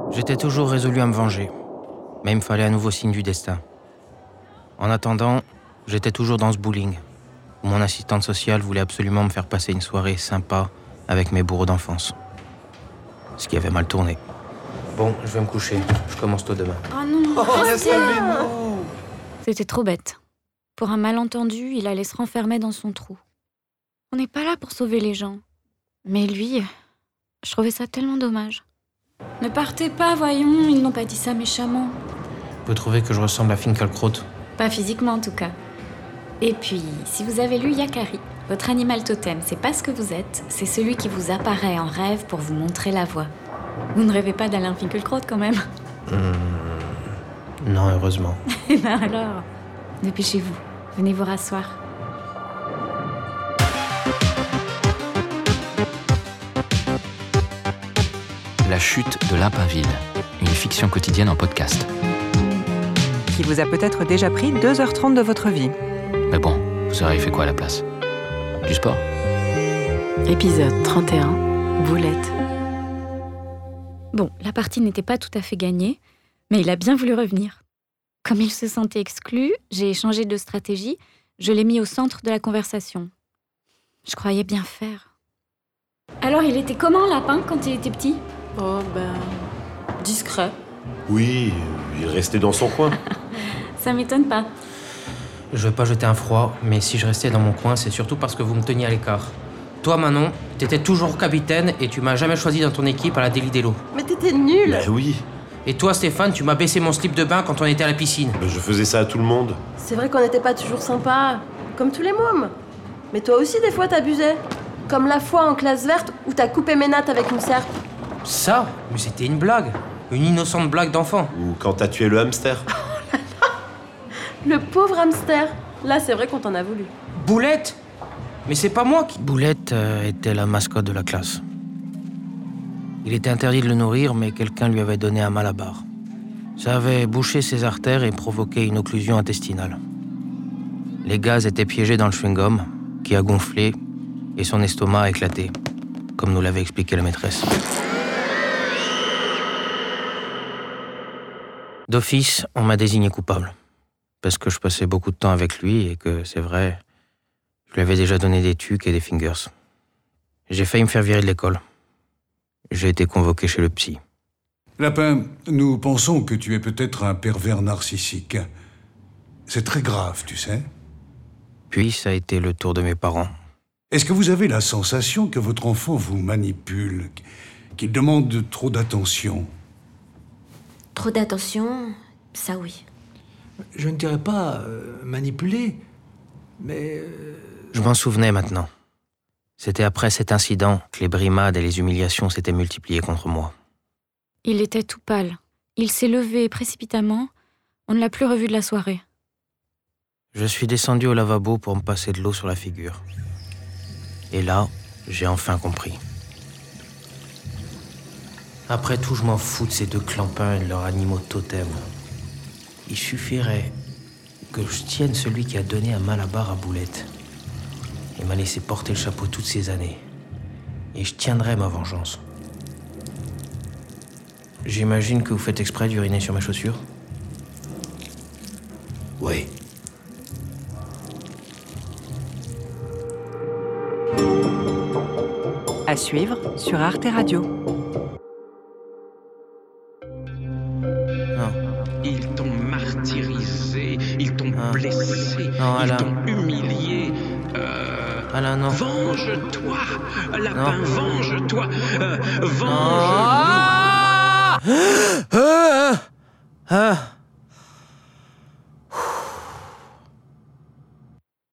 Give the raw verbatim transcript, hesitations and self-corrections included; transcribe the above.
J'étais toujours résolu à me venger, mais il me fallait un nouveau signe du destin. En attendant, j'étais toujours dans ce bowling, où mon assistante sociale voulait absolument me faire passer une soirée sympa avec mes bourreaux d'enfance. Ce qui avait mal tourné. Bon, je vais me coucher. Je commence tôt demain. Oh non, Oh, restez là. nous C'était trop bête. Pour un malentendu, il allait se renfermer dans son trou. On n'est pas là pour sauver les gens. Mais lui, je trouvais ça tellement dommage. Ne partez pas, voyons, ils n'ont pas dit ça méchamment. Vous trouvez que je ressemble à Finkielkraut? Pas physiquement en tout cas. Et puis, si vous avez lu Yakari, votre animal totem, c'est pas ce que vous êtes, c'est celui qui vous apparaît en rêve pour vous montrer la voie. Vous ne rêvez pas d'Alain Finkielkraut quand même? Mmh... Non, heureusement. Eh ben alors, dépêchez-vous, venez vous rasseoir. La chute de Lapinville, une fiction quotidienne en podcast. Qui vous a peut-être déjà pris deux heures trente de votre vie. Mais bon, vous auriez fait quoi à la place? Du sport? Épisode trente et un, Boulette. Bon, la partie n'était pas tout à fait gagnée, mais il a bien voulu revenir. Comme il se sentait exclu, j'ai changé de stratégie, je l'ai mis au centre de la conversation. Je croyais bien faire. Alors, il était comment, Lapin, quand il était petit? Oh ben... discret. Oui, il restait dans son coin. Ça m'étonne pas. Je veux pas jeter un froid, mais si je restais dans mon coin, c'est surtout parce que vous me teniez à l'écart. Toi, Manon, t'étais toujours capitaine et tu m'as jamais choisi dans ton équipe à la Délit d'Elo. Mais t'étais nul. Bah oui, Et toi, Stéphane, tu m'as baissé mon slip de bain quand on était à la piscine. bah je faisais ça à tout le monde. C'est vrai qu'on n'était pas toujours sympa, comme tous les mômes. Mais toi aussi, des fois, t'abusais. Comme la fois en classe verte où t'as coupé mes nattes avec une serpe. Ça? Mais c'était une blague. Une innocente blague d'enfant. Ou quand t'as tué le hamster. Le pauvre hamster. Là, c'est vrai qu'on t'en a voulu. Boulette? Mais c'est pas moi qui... Boulette euh, était la mascotte de la classe. Il était interdit de le nourrir, mais quelqu'un lui avait donné un malabar. Ça avait bouché ses artères et provoqué une occlusion intestinale. Les gaz étaient piégés dans le chewing-gum, qui a gonflé, et son estomac a éclaté, comme nous l'avait expliqué la maîtresse. D'office, on m'a désigné coupable, parce que je passais beaucoup de temps avec lui et que, c'est vrai, je lui avais déjà donné des tucs et des fingers. J'ai failli me faire virer de l'école. J'ai été convoqué chez le psy. Lapin, nous pensons que tu es peut-être un pervers narcissique. C'est très grave, tu sais. Puis, ça a été le tour de mes parents. Est-ce que vous avez la sensation que votre enfant vous manipule, qu'il demande trop d'attention? Trop d'attention, ça oui. Je ne dirais pas euh, manipuler, mais... Euh... Je m'en souvenais maintenant. C'était après cet incident que les brimades et les humiliations s'étaient multipliées contre moi. Il était tout pâle. Il s'est levé précipitamment. On ne l'a plus revu de la soirée. Je suis descendu au lavabo pour me passer de l'eau sur la figure. Et là, j'ai enfin compris. Après tout, je m'en fous de ces deux clampins et de leurs animaux totems. Il suffirait que je tienne celui qui a donné un malabar à Boulette et m'a laissé porter le chapeau toutes ces années. Et je tiendrai ma vengeance. J'imagine que vous faites exprès d'uriner sur mes chaussures? Oui. À suivre sur Arte Radio. Non. Ils t'ont martyrisé, ils t'ont Ah. blessé, Non, ils Alain. t'ont humilié. Euh, Alain, non. Venge-toi, Lapin, Non. venge-toi, euh, venge-nous. Ah ah ah